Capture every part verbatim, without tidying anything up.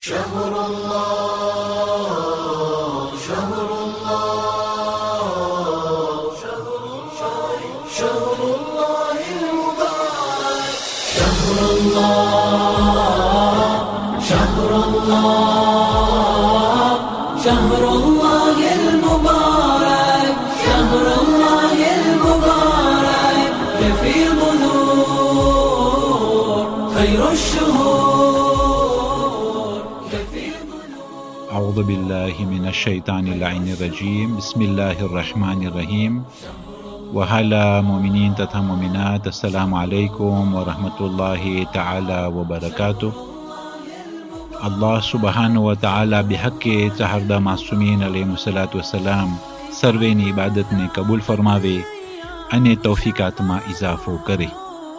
أعوذ بالله من الشيطان اللعين الرجيم بسم الله الرحمن الرحيم وحالا مومنین تथा مومنات السلام علیکم ورحمۃ اللہ تعالی وبرکاتہ. Allah subhanahu wa ta'ala بحق چهارده معصومین علیهم الصلاۃ والسلام સર્વેની ઇબાદતને કબૂલ ફરમાવે અને તૌફીકાતમાં ઇજાફો કરે.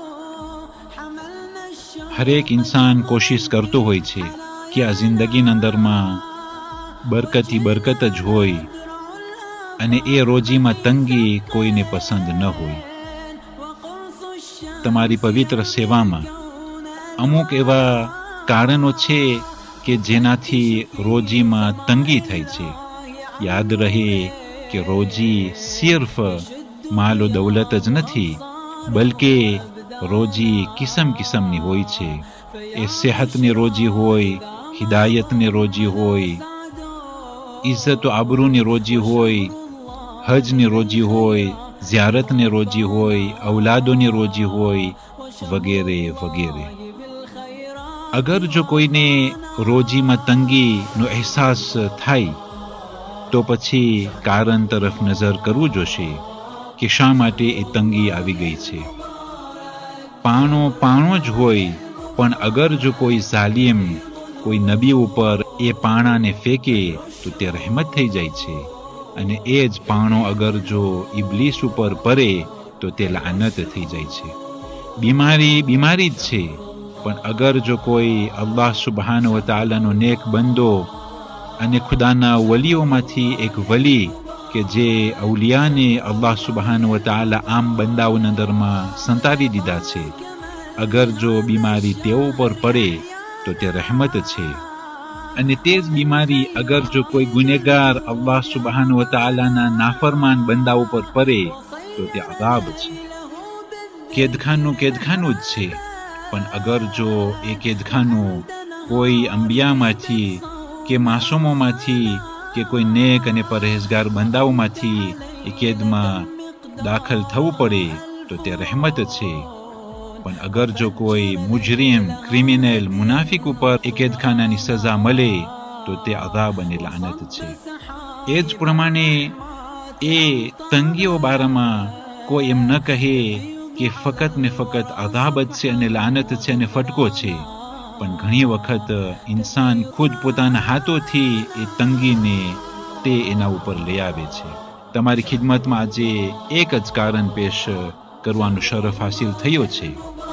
હરેક ઇન્સાન કોશિશ કરતો હોય છે કે આ જિંદગીના અંદરમાં બરકતી બરકત જ હોય અને એ રોજીમાં તંગી કોઈને પસંદ ન હોય. તમારી પવિત્ર સેવામાં અમુક એવા કારણો છે કે જેનાથી રોજીમાં તંગી થાય છે. યાદ રહે કે રોજી સિર્ફ માલ દૌલત જ નથી, બલકે રોજી કિસમ કિસમની હોય છે. એ સેહતની રોજી હોય, હિદાયતની રોજી હોય, ઇજ્જત આબરૂની રોજી હોય, હજની રોજી હોય, ઝિયારતની રોજી હોય, ઔલાદોની રોજી હોય, વગેરે વગેરે. અગર જો કોઈને રોજીમાં તંગીનો અહેસાસ થાય તો પછી કારણ તરફ નજર કરવું જોશે કે શા માટે એ તંગી આવી ગઈ છે. પાણો પાણો જ હોય, પણ અગર જો કોઈ ઝાલિમ કોઈ નબી ઉપર એ પાણાને ફેંકે તો તે રહેમત થઈ જાય છે, અને એ જ પાણો અગર જો ઇબલીસ ઉપર પડે તો તે લાનત થઈ જાય છે. બીમારી બીમારી જ છે, પણ અગર જો કોઈ અલ્લાહ સુબહાનહુ વ તઆલાનો નેક બંદો અને ખુદાના વલીઓમાંથી એક વલી કે જે અવલિયાને અલ્લાહ સુબહાનહુ વ તઆલા આમ બંદાઓના અંદરમાં સંતાવી દીધા છે, અગર જો બીમારી તેઓ ઉપર પડે તો તે રહેમત છે. અને તે જ બીમારી અગર જો કોઈ ગુનેગાર અલ્લાહ સુબહાનહુ વ તઆલાના નાફરમાન બંદાઓ પર પડે તો તે અઝાબ છે. કેદખાનું કેદખાનું જ છે, પણ અગર જો એ કેદખાનું કોઈ અંબિયામાંથી કે માસૂમોમાંથી કે કોઈ નેક અને પરહેઝગાર બંદાઓમાંથી એ કેદમાં દાખલ થવું પડે તો તે રહેમત છે. પણ અગર જો કોઈ મુજરીમ, ક્રિમિનલ, મુનાફિક ઉપર એ કેદખાનાની સજા મળે તો તે અઝાબ અને લાનત છે. એ જ પ્રમાણે એ તંગીઓ બારામાં કોઈ એમ ન કહે કે ફકત ને ફકત અઝાબ જ છે અને લાનત છે અને ફટકો છે, પણ ઘણી વખત ઇન્સાન ખુદ પોતાના હાથોથી એ તંગીને તે એના ઉપર લઈ આવે છે. તમારી ખિદમતમાં આજે એક જ કારણ પેશ કરવાનો શરફ હાસિલ થયો છે.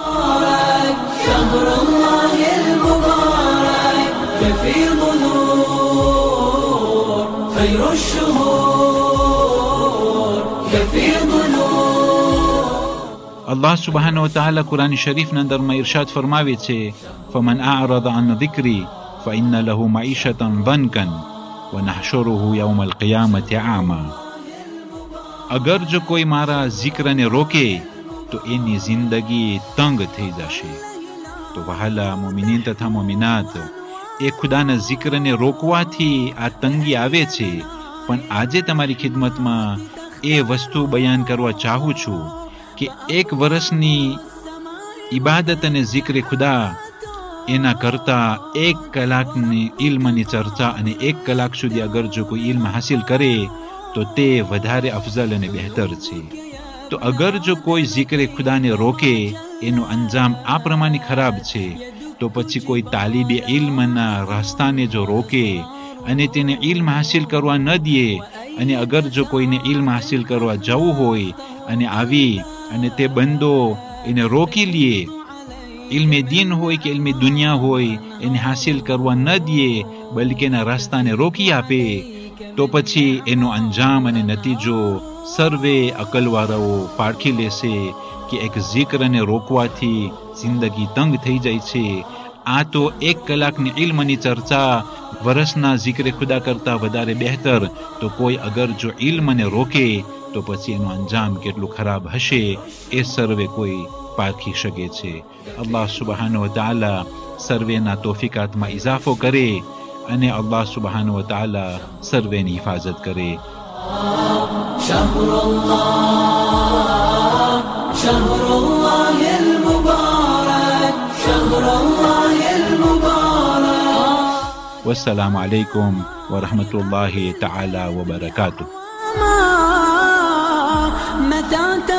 અલ્લાહ સુબહાનહુ વ તઆલા કુરાન શરીફના અંદરમાં ઇરશાદ ફરમાવે છે, ફમન અعرض عن ذکری فإن له معيشة ضنكا ونحشره يوم القيامة أعمى. અગર જો કોઈ મારા zikરને રોકે તો એની જિંદગી તંગ થઈ જશે. તો વહાલા મોમિનીન તથા મોમિનાત, એ ખુદાના zikરને રોકવાથી આ તંગી આવે છે. પણ આજે તમારી ખિદમતમાં એ વસ્તુ બયાન કરવા ચાહું છું કે એક વર્ષની ઇબાદત અને zikર ખુદા એના કરતા એક કલાકની ઇલ્મની ચર્ચા અને એક કલાક સુધી અગર જો કોઈ ઇલ્મ હાસિલ કરે તો તે વધારે અફઝલ અને બહેતર છે. તો અગર જો કોઈ zikr ખુદાને રોકે એનો અંજામ આ પ્રમાણે ખરાબ છે, તો પછી કોઈ તાલીબે ઇલ્મના રસ્તાને જો રોકે અને તેને ઇલ્મ હાસિલ કરવા ન દે, અને અગર જો કોઈને ઇલ્મ હાસિલ કરવા જવું હોય અને આવી અને તે બંદો એને રોકી લે, ઇલ્મે દીન હોય કે ઇલ્મે દુનિયા હોય એને હાસિલ કરવા ન દે, બલકે એના રસ્તાને રોકી આપે, તો પછી એનો અંજામ અને નતીજો સર્વે અકલવાળાઓ પારખી લેશે કે એક zikરને રોકવાથી જિંદગી તંગ થઈ જાય છે આ તો એક કલાકની ઇલ્મની ચર્ચા વર્ષના ઝિક્રે ખુદા કરતા વધારે બહેતર. તો કોઈ અગર જો ઇલ્મને રોકે તો પછી એનું અંજામ કેટલું ખરાબ હશે એ સર્વે કોઈ પારખી શકે છે. અલ્લાહ સુબહાનહુ વ તઆલા સર્વેના તોફીકાતમાં ઇઝાફો કરે અને અલ્લાહ સુબહાનહુ વ તઆલા સર્વેની હિફાજત કરે. વસ્સલામુ અલૈકુમ વરહમતુલ્લાહિ તઆલા વબરકાતુહ.